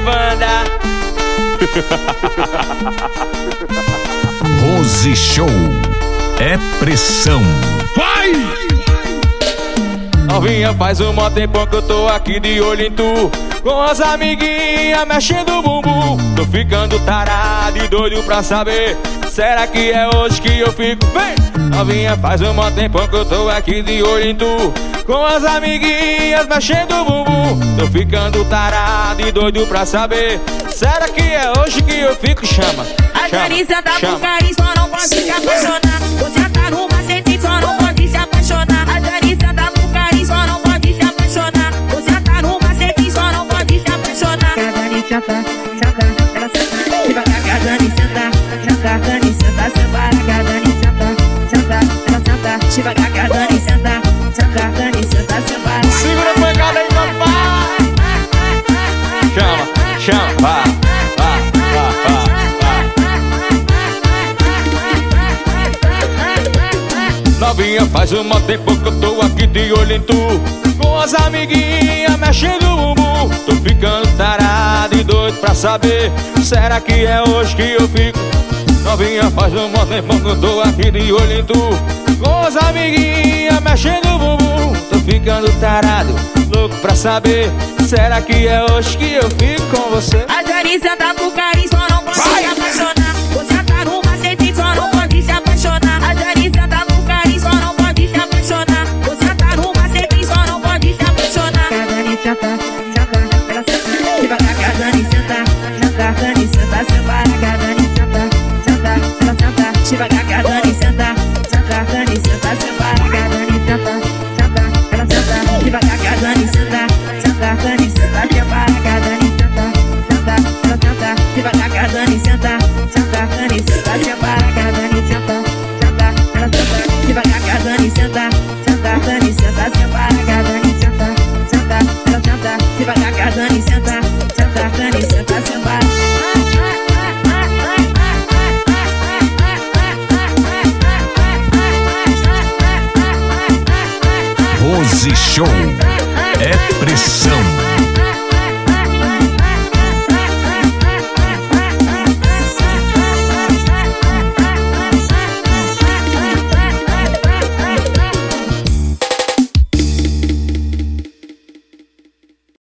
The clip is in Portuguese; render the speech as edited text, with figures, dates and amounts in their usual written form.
banda. Rose Show é pressão. Vai! Novinha, faz um mó tempão que eu tô aqui de olho em tu, com as amiguinhas mexendo o bumbum. Tô ficando tarado e doido pra saber, será que é hoje que eu fico? Vem! Novinha, faz um mó tempão que eu tô aqui de olho em tu, com as amiguinhas mexendo o bumbum. Tô ficando tarado e doido pra saber, será que é hoje que eu fico? Chama, a Janissa tá com carinho, só não pode se apaixonar. Você tá no macete, só não pode se apaixonar. A Janissa tá com carinho, só não pode se apaixonar. Você tá no macete, só não pode se apaixonar. A Janissa tá, ela senta, devagar que a Janissa tá, a Janissa tá, separa que a Janissa tá, ela senta, devagar que a Janissa tá, a Janissa tá, separa. Segura a pancada aí, papai. Chama, vá. Novinha, faz um tempo que eu tô aqui de olho em tu, com as amiguinhas mexendo o bumbum. Tô ficando tarado e doido pra saber, será que é hoje que eu fico? Novinha, faz um tempo que eu tô aqui de olho em tu, com as amiguinhas mexendo o bumbum. Tô ficando tarado, louco pra saber, será que é hoje que eu fico com você? A Janissa tá com carinho, só não pode se apaixonar. Você tá no macete, só não pode se apaixonar. A Janissa tá com carinho, só não pode se apaixonar. Você tá no macete, só não pode se apaixonar. A Janissa tá, ela senta, devagar que a Janissa tá, a Janissa tá, separa que a Janissa tá, ela senta, devagar que a Janissa tá, a Janissa tá, separa que a Janissa tá, ela senta, devagar que a Janissa tá, a Janissa tá, separa que a Janissa tá, ela senta, devagar que a Janissa tá, a Janissa tá, separa que a Janissa tá, ela senta, devagar que a Janissa tá, a Janissa tá, separa que a Janissa tá, ela senta, devagar que a Janissa tá, a Janissa tá, separa. Rose Show